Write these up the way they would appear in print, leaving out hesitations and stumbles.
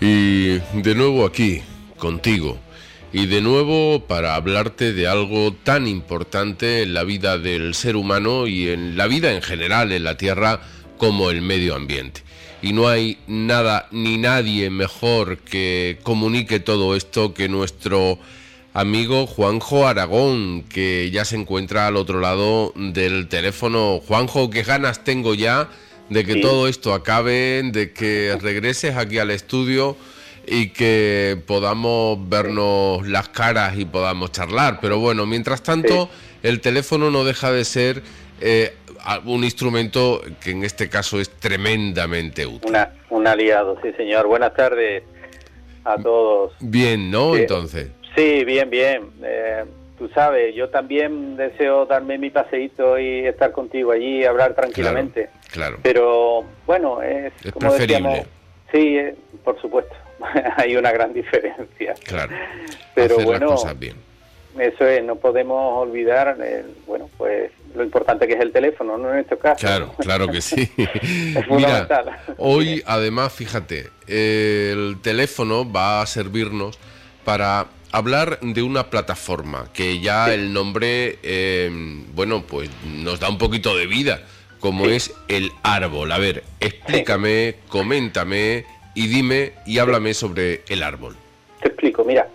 Y de nuevo aquí, contigo. Y de nuevo para hablarte de algo tan importante en la vida del ser humano y en la vida en general en la Tierra como el medio ambiente. Y no hay nada ni nadie mejor que comunique todo esto que nuestro amigo Juanjo Aragón, que ya se encuentra al otro lado del teléfono. Juanjo, qué ganas tengo ya de que todo esto acabe, de que regreses aquí al estudio y que podamos vernos las caras y podamos charlar. Pero bueno, mientras tanto, el teléfono no deja de ser un instrumento que en este caso es tremendamente útil. Un aliado, sí señor. Buenas tardes a todos. Bien, ¿no? Entonces. Sí, bien. Tú sabes, yo también deseo darme mi paseíto y estar contigo allí y hablar tranquilamente. Claro. Pero bueno, es como preferible. Decíamos, sí, por supuesto. Hay una gran diferencia. Claro. Pero hacer bueno, las cosas bien. Eso es, no podemos olvidar, pues lo importante que es el teléfono, ¿no? En este caso. Claro que sí. Es fundamental. Mira, hoy además, fíjate, el teléfono va a servirnos para hablar de una plataforma que ya el nombre, pues nos da un poquito de vida, como es el árbol. A ver, explícame, coméntame y dime y háblame sobre el árbol. Te explico, mira,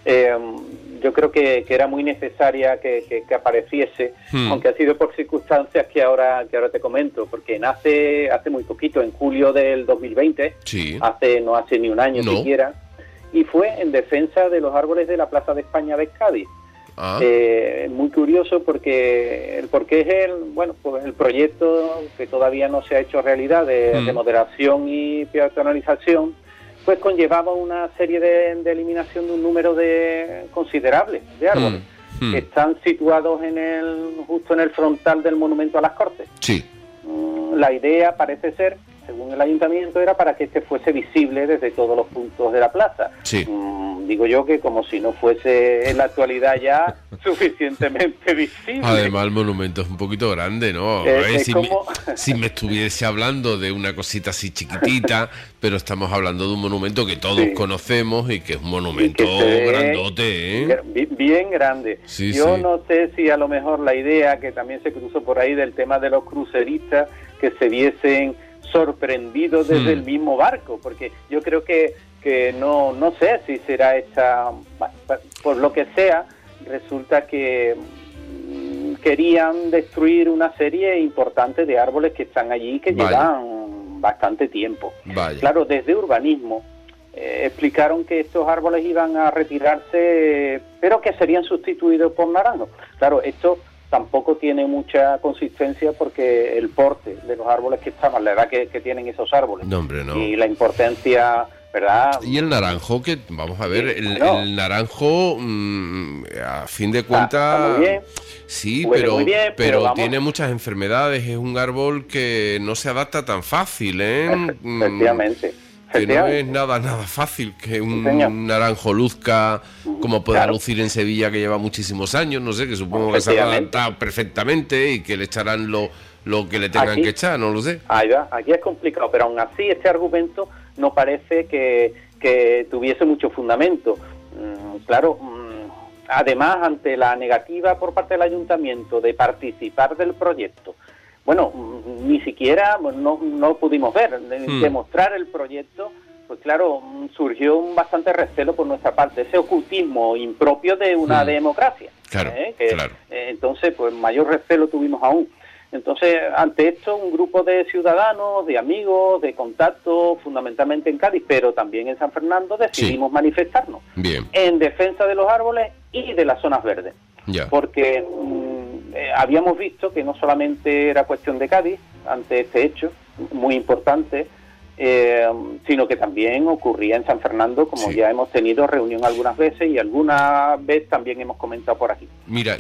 yo creo que era muy necesaria que apareciese, aunque ha sido por circunstancias que ahora te comento, porque nace hace muy poquito, en julio del 2020, no hace ni un año siquiera, y fue en defensa de los árboles de la Plaza de España de Cádiz. Muy curioso porque es el proyecto que todavía no se ha hecho realidad de moderación y peatonalización, pues conllevaba una serie de eliminación de un número considerable de árboles que están situados justo en el frontal del monumento a las Cortes. La idea parece ser, según el ayuntamiento, era para que este fuese visible desde todos los puntos de la plaza. Digo yo que como si no fuese en la actualidad ya suficientemente visible. Además el monumento es un poquito grande, ¿no? Si me estuviese hablando de una cosita así chiquitita, pero estamos hablando de un monumento que todos conocemos y que es un monumento grandote, ¿eh? Bien grande. Yo no sé si a lo mejor la idea que también se cruzó por ahí del tema de los cruceristas que se viesen sorprendidos desde el mismo barco, porque yo creo que no sé si será hecha, por lo que sea, resulta que querían destruir una serie importante de árboles que están allí, que llevan bastante tiempo. Claro, desde urbanismo explicaron que estos árboles iban a retirarse, pero que serían sustituidos por naranjos. Claro, esto tampoco tiene mucha consistencia porque el porte de los árboles que estaban, la edad que tienen esos árboles, y la importancia, ¿verdad? Y el naranjo, que vamos a ver, el naranjo, a fin de cuentas, muy bien, sí, muy bien, pero tiene muchas enfermedades, es un árbol que no se adapta tan fácil, ¿eh? Efectivamente. Que no es nada fácil que un naranjo luzca como pueda lucir en Sevilla, que lleva muchísimos años, no sé, que supongo que se ha adaptado perfectamente y que le echarán lo que le tengan que echar, no lo sé. Ahí va, aquí es complicado, pero aún así este argumento no parece que tuviese mucho fundamento. Además, ante la negativa por parte del ayuntamiento de participar del proyecto, ni siquiera no pudimos ver, demostrar el proyecto, pues claro, surgió un bastante recelo por nuestra parte, ese ocultismo impropio de una democracia. Claro. Entonces, pues mayor recelo tuvimos aún. Entonces, ante esto, un grupo de ciudadanos, de amigos, de contactos, fundamentalmente en Cádiz, pero también en San Fernando, decidimos manifestarnos en defensa de los árboles y de las zonas verdes. Porque habíamos visto que no solamente era cuestión de Cádiz ante este hecho muy importante, sino que también ocurría en San Fernando, como ya hemos tenido reunión algunas veces y alguna vez también hemos comentado por aquí. Mira,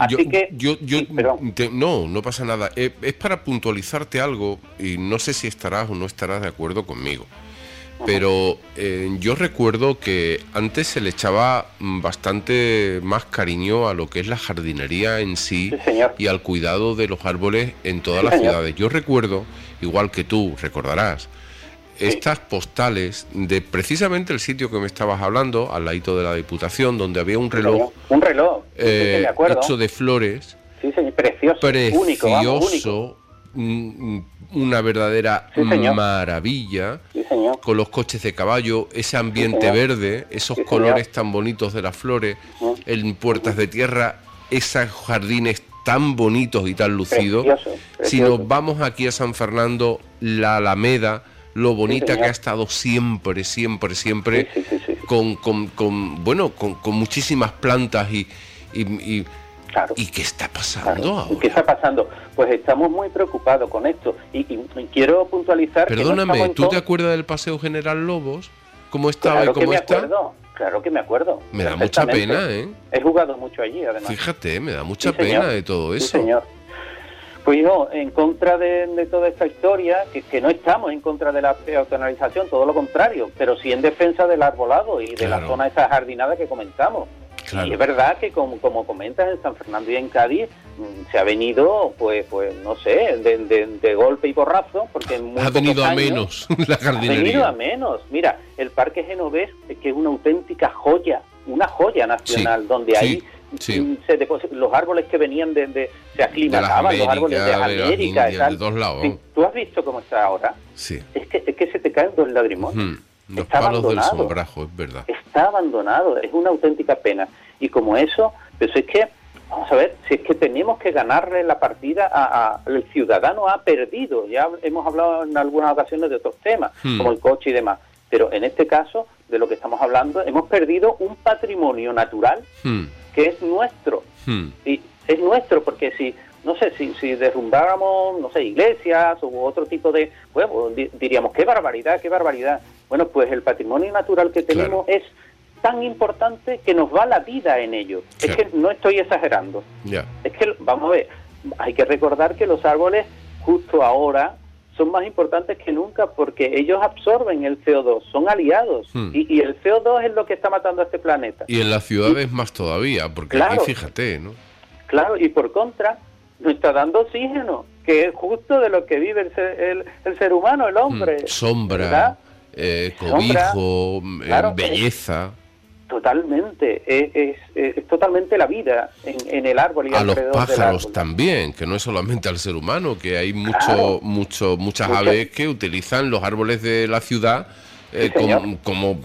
no pasa nada. Es para puntualizarte algo y no sé si estarás o no estarás de acuerdo conmigo. Pero yo recuerdo que antes se le echaba bastante más cariño a lo que es la jardinería en sí, y al cuidado de los árboles en todas las ciudades. Yo recuerdo, igual que tú recordarás, estas postales de precisamente el sitio que me estabas hablando, al ladito de la Diputación, donde había un reloj, me acuerdo, hecho de flores, sí, señor, precioso, único, único. Una verdadera maravilla, sí, señor, con los coches de caballo, ese ambiente verde, esos colores tan bonitos de las flores, en puertas de tierra, esos jardines tan bonitos y tan lucidos. Precioso. Si nos vamos aquí a San Fernando, la Alameda, lo bonita que ha estado siempre, sí. con muchísimas plantas y Claro. ¿Y qué está pasando ahora? ¿Qué está pasando? Pues estamos muy preocupados con esto. Y quiero puntualizar... Perdóname, que no ¿tú te acuerdas del Paseo General Lobos? ¿Cómo estaba y cómo está? Claro que me acuerdo. Me da mucha pena, ¿eh? He jugado mucho allí, además. Fíjate, me da mucha pena de todo eso. Sí, señor. Pues yo, en contra de toda esta historia, que no estamos en contra de la peatonalización, todo lo contrario, pero sí en defensa del arbolado y de la zona esa jardinada que comentamos. Claro. Y es verdad que, como comentas, en San Fernando y en Cádiz se ha venido, pues no sé, de golpe y porrazo, porque en ha venido a menos la jardinería. Ha venido a menos. Mira, el Parque Genovés, que es una auténtica joya, una joya nacional, donde ahí los árboles que venían se aclimataban, los árboles de América y tal. De todos lados. Sí, ¿tú has visto cómo está ahora? Sí. Es que se te caen dos lagrimones. Los palos del sombrajo, es verdad. Está abandonado, es una auténtica pena. Y como eso, pues es que, vamos a ver, si es que tenemos que ganarle la partida el ciudadano ha perdido. Ya hemos hablado en algunas ocasiones de otros temas, como el coche y demás. Pero en este caso, de lo que estamos hablando, hemos perdido un patrimonio natural que es nuestro. Y es nuestro porque si derrumbáramos, no sé, iglesias u otro tipo de... Bueno, diríamos, qué barbaridad. Bueno, pues el patrimonio natural que tenemos es tan importante que nos va la vida en ello. Es que no estoy exagerando. Es que, vamos a ver, hay que recordar que los árboles justo ahora son más importantes que nunca porque ellos absorben el CO2, son aliados. Y el CO2 es lo que está matando a este planeta. Y en las ciudades más todavía, porque aquí fíjate, ¿no? Claro, y por contra, nos está dando oxígeno, que es justo de lo que vive el ser humano, el hombre. Sombra, cobijo, belleza. Totalmente, es totalmente la vida en el árbol y a los alrededor pájaros del árbol. También, que no es solamente al ser humano, que hay muchas aves que utilizan los árboles de la ciudad como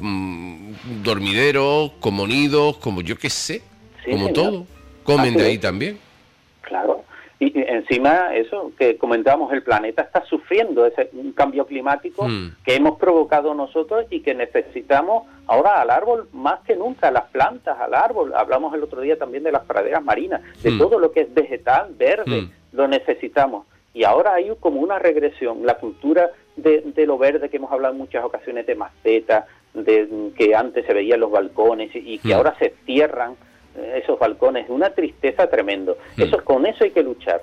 dormideros, como nidos, como yo qué sé, como todo. Comen de ahí también. Claro. Y encima, eso que comentábamos, el planeta está sufriendo un cambio climático que hemos provocado nosotros y que necesitamos ahora al árbol más que nunca, las plantas, al árbol. Hablamos el otro día también de las praderas marinas, de todo lo que es vegetal, verde, lo necesitamos. Y ahora hay como una regresión. La cultura de lo verde que hemos hablado en muchas ocasiones, de macetas, de que antes se veían los balcones y que ahora se cierran esos balcones, una tristeza tremendo. Con eso hay que luchar.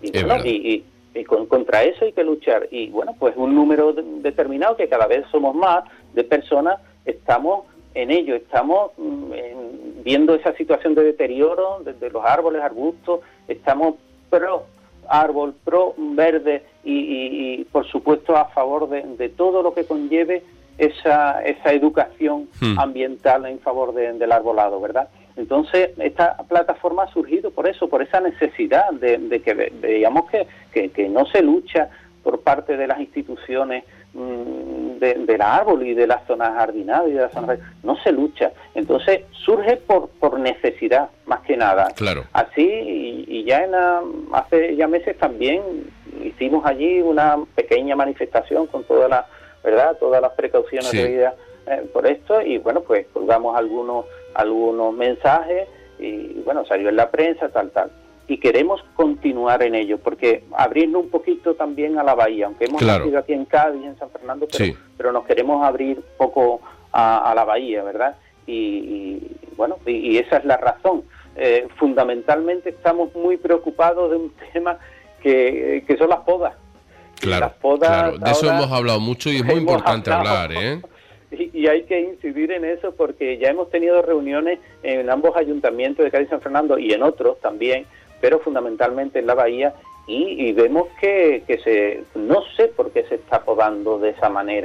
Y contra eso hay que luchar. Y bueno, pues un número determinado, que cada vez somos más, de personas, estamos en ello, estamos viendo esa situación de deterioro de los árboles, arbustos, estamos pro árbol, pro verde y por supuesto a favor de todo lo que conlleve esa educación ambiental en favor del arbolado, ¿verdad? Entonces, esta plataforma ha surgido por eso, por esa necesidad de que veamos que no se lucha por parte de las instituciones del árbol y de las zonas jardinadas y de las zonas... No se lucha. Entonces, surge por necesidad, más que nada. Claro. Así, y ya hace ya meses también hicimos allí una pequeña manifestación con todas las precauciones debidas por esto, y bueno, pues colgamos algunos mensajes y bueno, salió en la prensa, tal. Y queremos continuar en ello, porque abrirnos un poquito también a la bahía, aunque hemos nacido aquí en Cádiz, en San Fernando, pero nos queremos abrir un poco a la bahía, ¿verdad? Y bueno, y esa es la razón. Fundamentalmente estamos muy preocupados de un tema que son las podas. Claro, las podas, de eso hemos hablado mucho y es muy importante hablar, ¿eh? Y hay que incidir en eso porque ya hemos tenido reuniones en ambos ayuntamientos de Cádiz y San Fernando y en otros también, pero fundamentalmente en la bahía, y vemos que no sé por qué se está podando de esa manera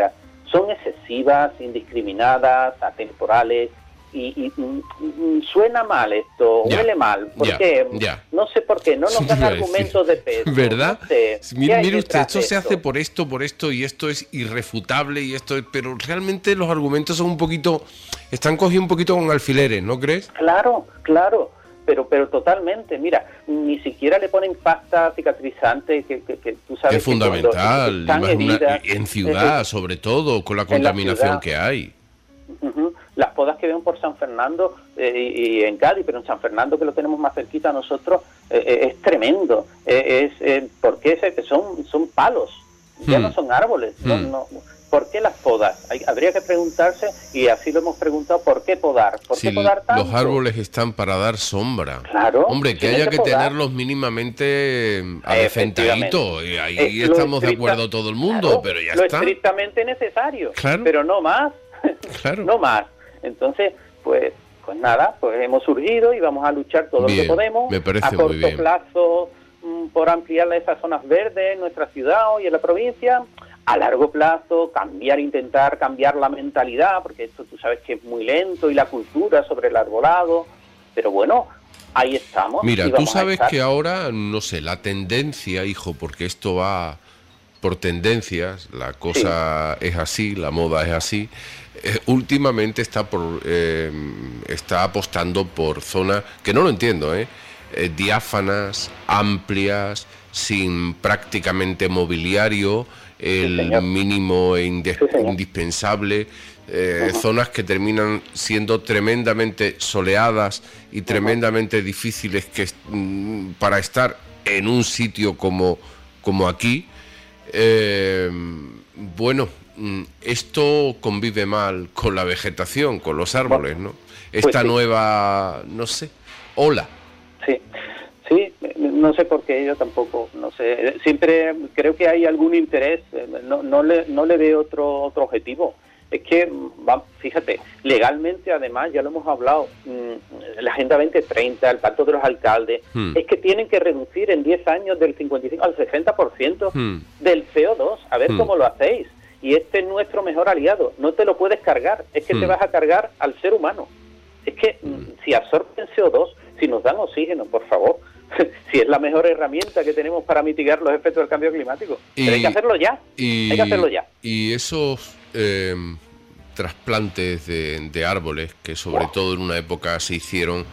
son excesivas, indiscriminadas, atemporales, y suena mal esto, huele mal. ¿Por qué? No sé por qué, no nos dan argumentos de peso. ¿Verdad? No sé. Mire usted, esto se hace por esto, y esto es irrefutable, pero realmente los argumentos son están cogidos un poquito con alfileres, ¿no crees? Claro, pero totalmente. Mira, ni siquiera le ponen pasta cicatrizante, que tú sabes. Es fundamental, en ciudad, sobre todo, con la contaminación que hay. Las podas que ven por San Fernando y en Cádiz, pero en San Fernando, que lo tenemos más cerquita a nosotros, es tremendo. Porque son palos, ya no son árboles. No. ¿Por qué las podas? Habría que preguntarse, y así lo hemos preguntado, ¿por qué podar? ¿Por qué podar tanto? Los árboles están para dar sombra. Claro. Hombre, que haya que tenerlos mínimamente adecentaditos. Y ahí estamos de acuerdo todo el mundo, pero ya está. Lo estrictamente necesario, claro. Pero no más. Claro. No más. Entonces, pues nada, pues hemos surgido y vamos a luchar todo lo que podemos. Me parece a corto muy bien. plazo, por ampliar esas zonas verdes en nuestra ciudad y en la provincia. A largo plazo, intentar cambiar la mentalidad, porque esto tú sabes que es muy lento, y la cultura sobre el arbolado. Pero bueno, ahí estamos. Mira, tú sabes que ahora, no sé, la tendencia, hijo, porque esto va por tendencias, la cosa es así, la moda es así. Últimamente está apostando por zonas, que no lo entiendo, diáfanas, amplias, sin prácticamente mobiliario, el mínimo e indispensable, zonas que terminan siendo tremendamente soleadas y tremendamente difíciles para estar en un sitio como aquí. Bueno, esto convive mal con la vegetación, con los árboles, ¿no? Esta nueva, no sé, ola. Sí, no sé por qué, yo tampoco, no sé. Siempre creo que hay algún interés, no le veo otro objetivo. Es que, fíjate, legalmente, además, ya lo hemos hablado, la Agenda 2030, el Pacto de los Alcaldes, es que tienen que reducir en 10 años del 55 al 60% del CO2. A ver cómo lo hacéis. Y este es nuestro mejor aliado. No te lo puedes cargar, es que te vas a cargar al ser humano. Es que si absorben CO2, si nos dan oxígeno, por favor, si es la mejor herramienta que tenemos para mitigar los efectos del cambio climático. Pero hay que hacerlo ya, hay que hacerlo ya. Y esos trasplantes de árboles, que sobre todo en una época se hicieron,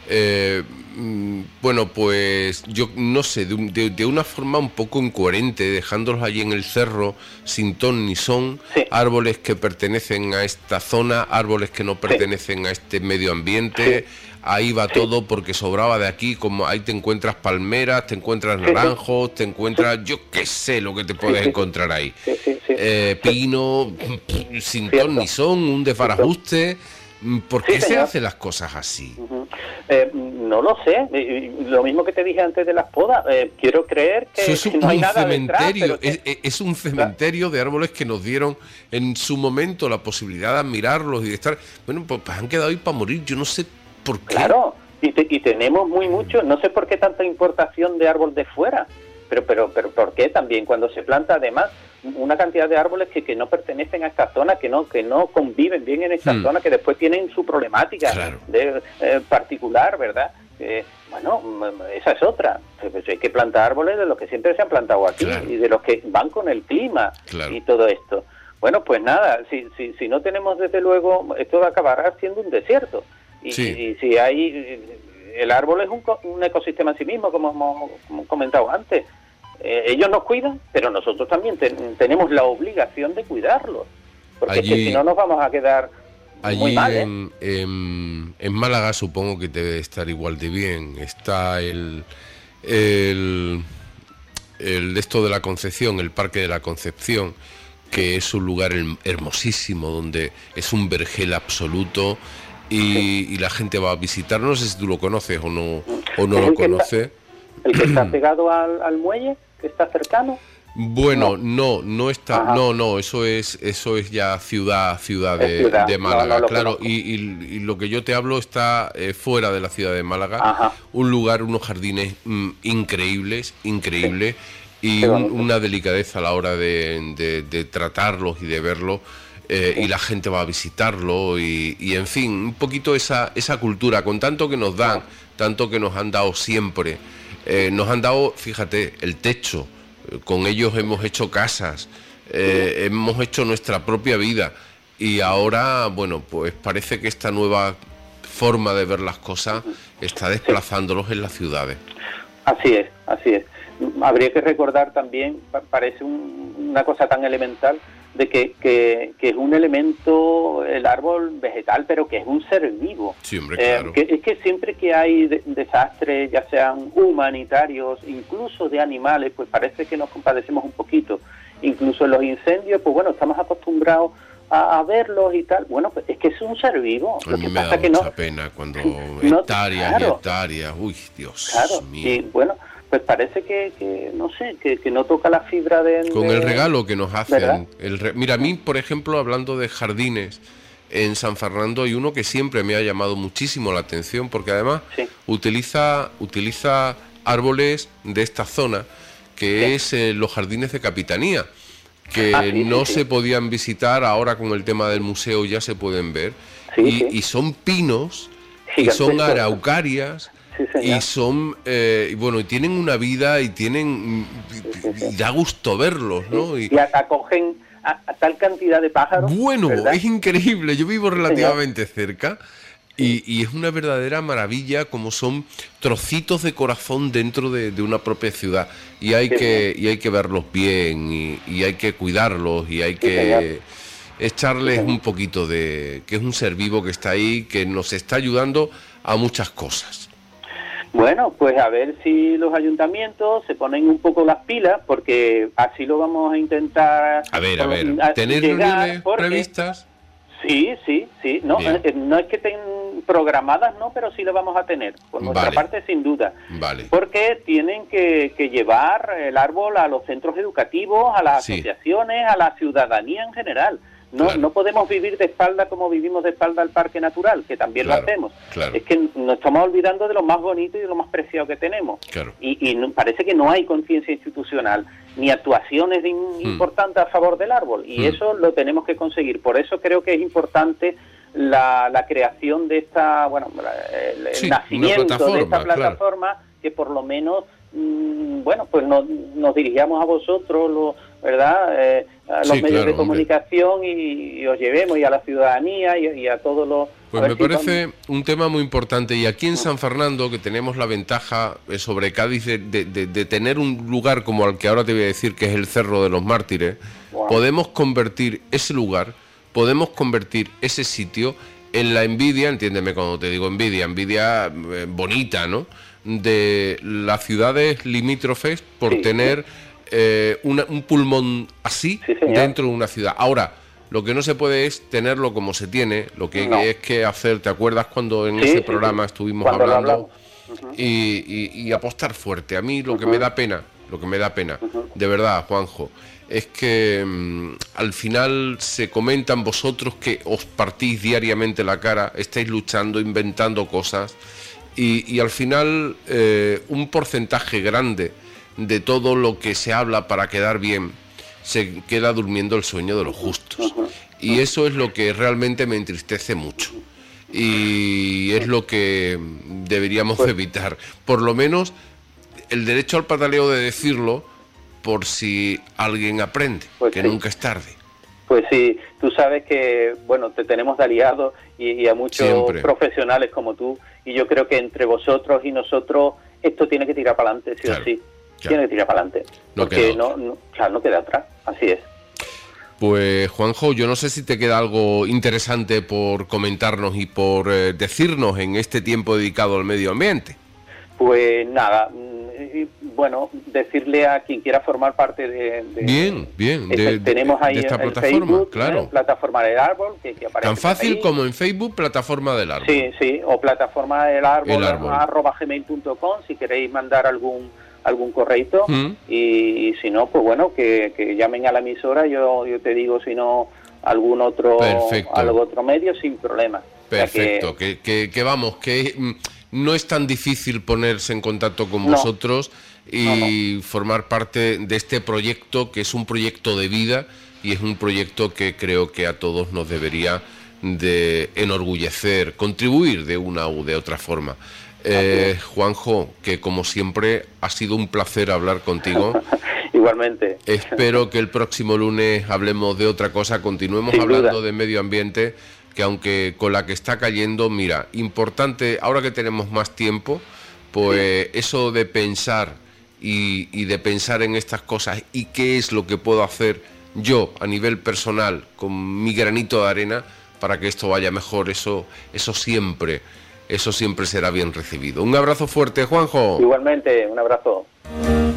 bueno, pues yo no sé, de una forma un poco incoherente, dejándolos allí en el cerro sin ton ni son, árboles que pertenecen a esta zona, árboles que no pertenecen a este medio ambiente. Ahí va todo porque sobraba de aquí, como ahí te encuentras palmeras, te encuentras naranjos, te encuentras, yo qué sé lo que te puedes encontrar ahí. Pino, sin ton ni son, un desbarajuste. ¿Por qué se hacen las cosas así? No lo sé. Lo mismo que te dije antes de las podas. Quiero creer que no hay nada cementerio. Detrás, es un cementerio de árboles que nos dieron en su momento la posibilidad de admirarlos y de estar... Bueno, pues han quedado ahí para morir. Yo no sé por qué. Claro, y tenemos mucho. No sé por qué tanta importación de árbol de fuera. Pero ¿por qué también? Cuando se planta, además, una cantidad de árboles que no pertenecen a esta zona, que no conviven bien en esta zona, que después tienen su problemática particular, ¿verdad? Bueno, esa es otra. Pues hay que plantar árboles de los que siempre se han plantado aquí y de los que van con el clima y todo esto. Bueno, pues nada, si no tenemos, desde luego, esto acabará siendo un desierto. Y si hay... El árbol es un ecosistema en sí mismo, como hemos comentado antes. Ellos nos cuidan, pero nosotros también tenemos la obligación de cuidarlos, porque allí, es que si no nos vamos a quedar muy mal. En Málaga supongo que debe estar igual de bien. Está el de esto de la Concepción, el Parque de la Concepción, que es un lugar hermosísimo, donde es un vergel absoluto y la gente va a visitar. No sé si tú lo conoces o no lo conoces. ¿El que está pegado al muelle, que está cercano? Bueno, no está, no, eso es ya ciudad de Málaga, claro, y lo que yo te hablo está fuera de la ciudad de Málaga, un lugar, unos jardines increíbles, y una delicadeza a la hora de tratarlos y de verlos, y la gente va a visitarlo y en fin, un poquito esa cultura, con tanto que nos dan, tanto que nos han dado siempre. Nos han dado, fíjate, el techo, con ellos hemos hecho casas, hemos hecho nuestra propia vida, y ahora, bueno, pues parece que esta nueva forma de ver las cosas está desplazándolos en las ciudades. Así es, así es. Habría que recordar también, parece una cosa tan elemental, de que es un elemento, el árbol vegetal, pero que es un ser vivo. Sí, hombre, claro. Es que siempre que hay desastres, ya sean humanitarios, incluso de animales, pues parece que nos compadecemos un poquito. Incluso en los incendios, pues bueno, estamos acostumbrados a verlos y tal. Bueno, pues es que es un ser vivo. A mí me da mucha pena cuando hectáreas y hectáreas, uy, Dios mío. Y bueno, pues parece que no sé, que no toca la fibra de... Con el regalo que nos hacen. Mira, a mí, por ejemplo, hablando de jardines, en San Fernando hay uno que siempre me ha llamado muchísimo la atención, porque además utiliza árboles de esta zona, que es los jardines de Capitanía, que se podían visitar, ahora con el tema del museo ya se pueden ver, y son pinos, y son araucarias, y son, bueno, y tienen una vida, y tienen, y da gusto verlos, ¿no? Y acogen a tal cantidad de pájaros. Bueno, ¿verdad? Es increíble, yo vivo relativamente cerca, y es una verdadera maravilla como son trocitos de corazón dentro de una propia ciudad, y hay que verlos bien, y hay que cuidarlos, y hay que echarles un poquito de... que es un ser vivo que está ahí, que nos está ayudando a muchas cosas. Bueno, pues a ver si los ayuntamientos se ponen un poco las pilas, porque así lo vamos a intentar... A ver, ¿tener reuniones previstas? Sí, no es que estén programadas, no, pero sí lo vamos a tener, por nuestra parte, sin duda. Vale. Porque tienen que llevar el árbol a los centros educativos, a las asociaciones, a la ciudadanía en general. No podemos vivir de espalda como vivimos de espalda al parque natural, que también lo hacemos. Es que nos estamos olvidando de lo más bonito y de lo más preciado que tenemos. Y parece que no hay conciencia institucional ni actuaciones importantes a favor del árbol, y eso lo tenemos que conseguir. Por eso creo que es importante la creación de esta, el nacimiento de esta plataforma, que por lo menos pues nos dirigamos a vosotros, ¿verdad? A los medios de comunicación, y os llevemos, y a la ciudadanía, y a todos los... Pues me parece un tema muy importante, y aquí en San Fernando, que tenemos la ventaja sobre Cádiz de tener un lugar como el que ahora te voy a decir, que es el Cerro de los Mártires, podemos convertir ese lugar, podemos convertir ese sitio en la envidia, entiéndeme cuando te digo envidia bonita, ¿no?, de las ciudades limítrofes por tener un pulmón así dentro de una ciudad. Ahora, lo que no se puede es tenerlo como se tiene, lo que es que hacer, ¿te acuerdas cuando en ese programa estuvimos hablando? Y apostar fuerte. A mí lo que me da pena, de verdad, Juanjo, es que al final se comentan vosotros que os partís diariamente la cara, estáis luchando, inventando cosas, y al final un porcentaje grande de todo lo que se habla para quedar bien se queda durmiendo el sueño de los justos, y eso es lo que realmente me entristece mucho, y es lo que deberíamos evitar, por lo menos el derecho al pataleo de decirlo, por si alguien aprende, nunca es tarde. Pues sí, tú sabes que, te tenemos de aliados, y a muchos profesionales como tú, y yo creo que entre vosotros y nosotros esto tiene que tirar para adelante, sí o sí. Tiene que tirar para adelante, porque no queda atrás, así es. Pues Juanjo, yo no sé si te queda algo interesante por comentarnos y por decirnos en este tiempo dedicado al medio ambiente. Pues nada, decirle a quien quiera formar parte de tenemos ahí esta en plataforma, Facebook, claro. Plataforma del Árbol, que aparece tan fácil ahí, como en Facebook, Plataforma del Árbol. Sí, o Plataforma del Árbol, @gmail.com, si queréis mandar algún correito, y si no, pues que llamen a la emisora, yo te digo, si no, algún otro medio, sin problema. Perfecto, que no es tan difícil ponerse en contacto con vosotros, y formar parte de este proyecto, que es un proyecto de vida y es un proyecto que creo que a todos nos debería de enorgullecer, contribuir de una u de otra forma. Juanjo, que como siempre ha sido un placer hablar contigo. Igualmente. Espero que el próximo lunes hablemos de otra cosa, continuemos Sin hablando duda. de medio ambiente, que aunque con la que está cayendo, mira, importante, ahora que tenemos más tiempo, pues eso de pensar y de pensar en estas cosas y qué es lo que puedo hacer yo a nivel personal con mi granito de arena para que esto vaya mejor, eso siempre será bien recibido. Un abrazo fuerte, Juanjo. Igualmente, un abrazo.